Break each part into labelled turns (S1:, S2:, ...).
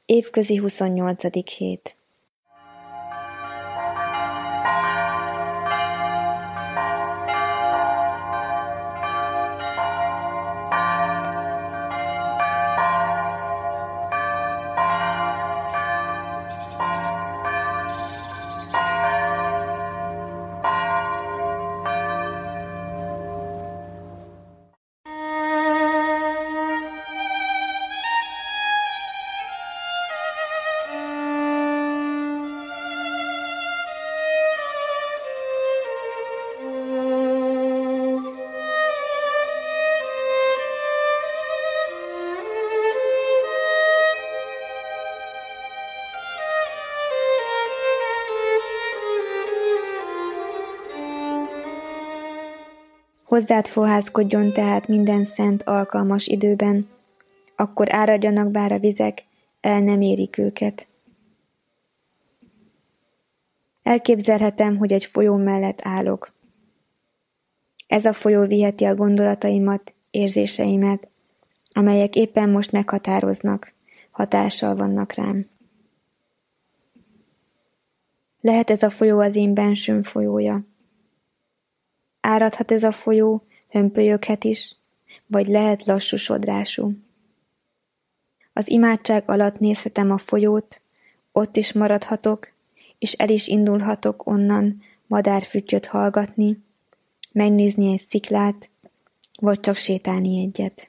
S1: Évközi 28. hét. Hozzád fohászkodjon tehát minden szent alkalmas időben, akkor áradjanak bár a vizek, el nem érik őket. Elképzelhetem, hogy egy folyó mellett állok. Ez a folyó viheti a gondolataimat, érzéseimet, amelyek éppen most meghatároznak, hatással vannak rám. Lehet ez a folyó az én bensőm folyója. Áradhat ez a folyó, hömpölyöghet is, vagy lehet lassú sodrású. Az imádság alatt nézhetem a folyót, ott is maradhatok, és el is indulhatok onnan madárfüttyöt hallgatni, megnézni egy sziklát, vagy csak sétálni egyet.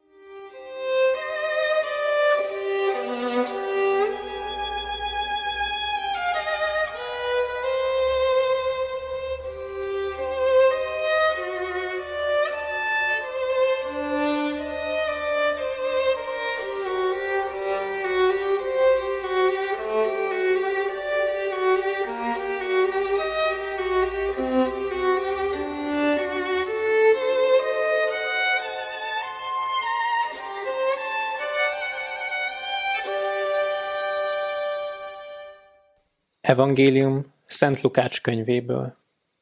S2: Evangélium Szent Lukács könyvéből.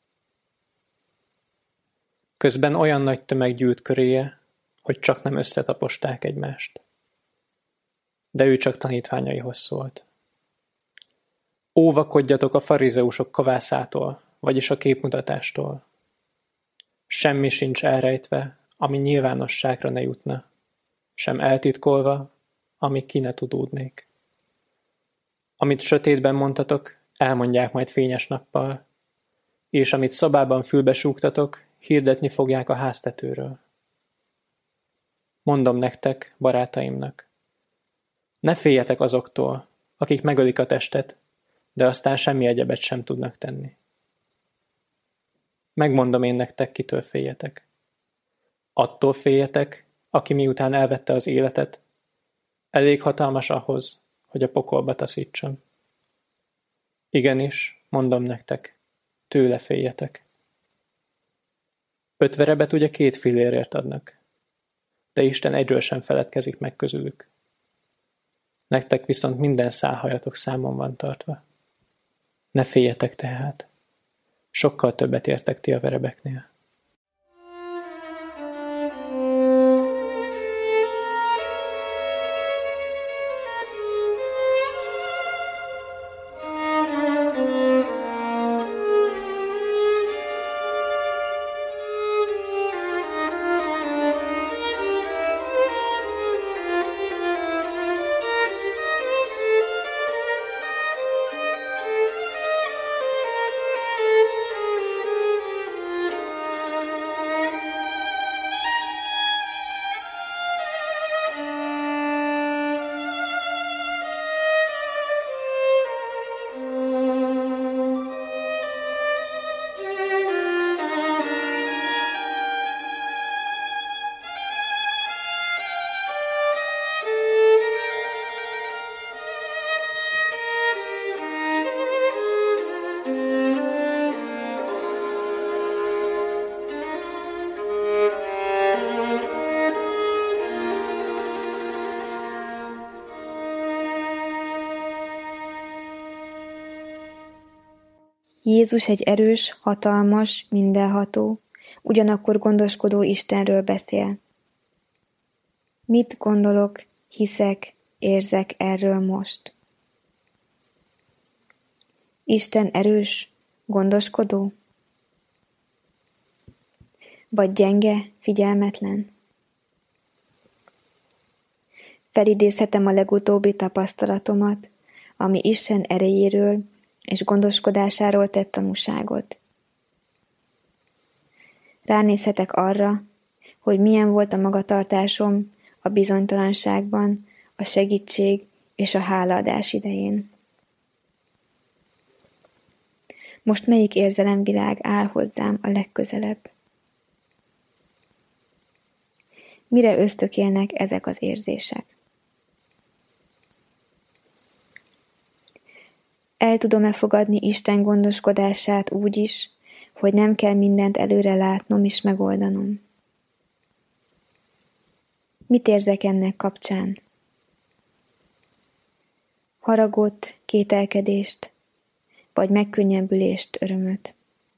S2: Közben olyan nagy tömeg gyűlt köréje, hogy csak nem összetaposták egymást. De ő csak tanítványaihoz szólt. Óvakodjatok a farizeusok kavászától, vagyis a képmutatástól. Semmi sincs elrejtve, ami nyilvánosságra ne jutna, sem eltitkolva, ami ki ne tudódnék. Amit sötétben mondtatok, elmondják majd fényes nappal, és amit szobában fülbe súgtatok, hirdetni fogják a háztetőről. Mondom nektek, barátaimnak, ne féljetek azoktól, akik megölik a testet, de aztán semmi egyebet sem tudnak tenni. Megmondom én nektek, kitől féljetek. Attól féljetek, aki miután elvette az életet, elég hatalmas ahhoz, hogy a pokolba taszítson. Igenis, mondom nektek, tőle féljetek. 5 verebet ugye 2 fillérért adnak, de Isten egyről sem feledkezik meg közülük. Nektek viszont minden szálhajatok számon van tartva. Ne féljetek tehát, sokkal többet értek ti a verebeknél.
S1: Jézus egy erős, hatalmas, mindenható, ugyanakkor gondoskodó Istenről beszél. Mit gondolok, hiszek, érzek erről most? Isten erős, gondoskodó? Vagy gyenge, figyelmetlen? Felidézhetem a legutóbbi tapasztalatomat, ami Isten erejéről és gondoskodásáról tett tanúságot. Ránézhetek arra, hogy milyen volt a magatartásom a bizonytalanságban, a segítség és a hálaadás idején. Most melyik érzelemvilág áll hozzám a legközelebb? Mire ösztökélnek ezek az érzések? El tudom-e fogadni Isten gondoskodását úgy is, hogy nem kell mindent előre látnom és megoldanom? Mit érzek ennek kapcsán? Haragot, kételkedést, vagy megkönnyebbülést, örömöt?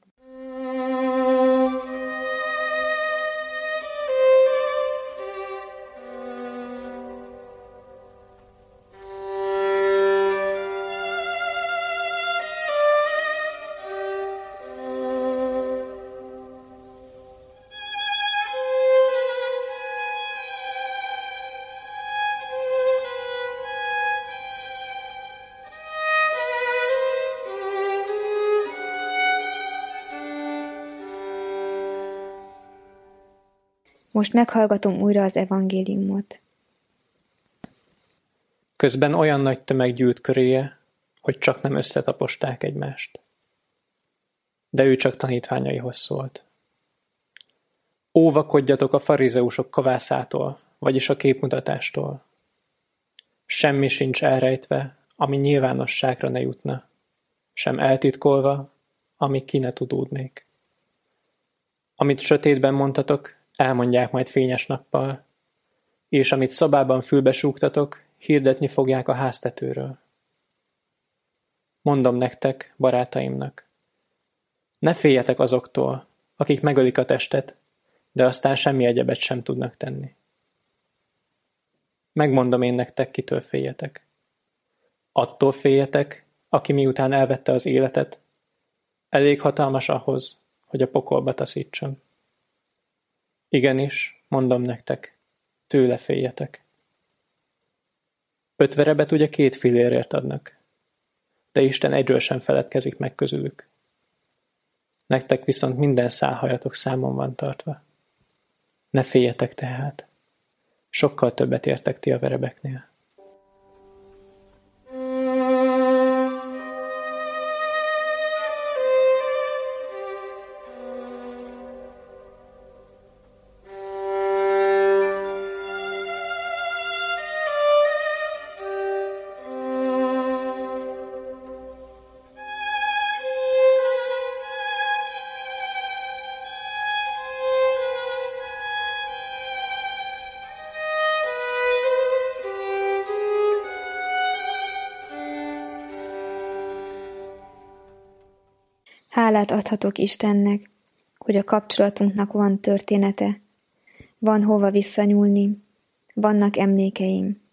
S1: Most meghallgatom újra az evangéliumot.
S2: Közben olyan nagy tömeg gyűlt köréje, hogy csak nem összetaposták egymást. De ő csak tanítványaihoz szólt. Óvakodjatok a farizeusok kavászától, vagyis a képmutatástól. Semmi sincs elrejtve, ami nyilvánosságra ne jutna, sem eltitkolva, ami ki ne tudódnék. Amit sötétben mondtatok, elmondják majd fényes nappal, és amit szobában fülbe súgtatok, hirdetni fogják a háztetőről. Mondom nektek, barátaimnak, ne féljetek azoktól, akik megölik a testet, de aztán semmi egyebet sem tudnak tenni. Megmondom én nektek, kitől féljetek. Attól féljetek, aki miután elvette az életet, elég hatalmas ahhoz, hogy a pokolba taszítson. Igenis, mondom nektek, tőle féljetek. 5 verebet ugye 2 fillérért adnak, de Isten egyről sem feledkezik meg közülük. Nektek viszont minden szálhajatok számon van tartva. Ne féljetek tehát, sokkal többet értek ti a verebeknél.
S1: Hálát adhatok Istennek, hogy a kapcsolatunknak van története, van hova visszanyúlni, vannak emlékeim.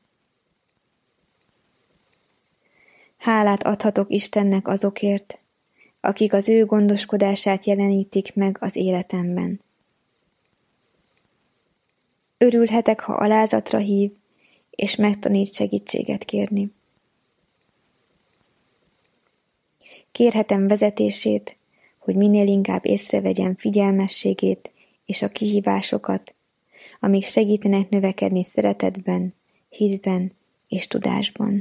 S1: Hálát adhatok Istennek azokért, akik az ő gondoskodását jelenítik meg az életemben. Örülhetek, ha alázatra hív, és megtanít segítséget kérni. Kérhetem vezetését, hogy minél inkább észrevegyem figyelmességét és a kihívásokat, amik segítenek növekedni szeretetben, hitben és tudásban.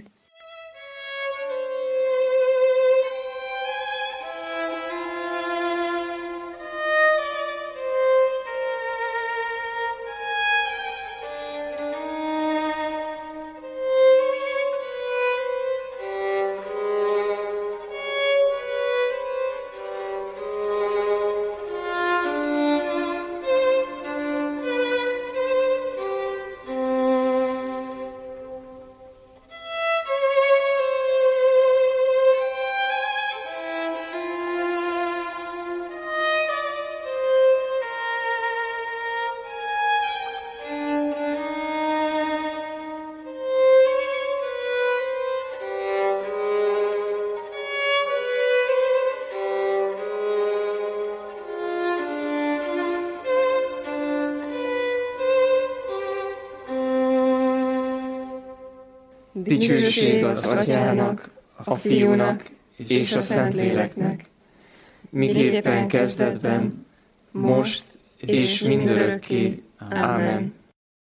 S3: Dicsőség az Atyának, a Fiúnak és a Szentléleknek, miképpen kezdetben, most és mindörökké. Ámen.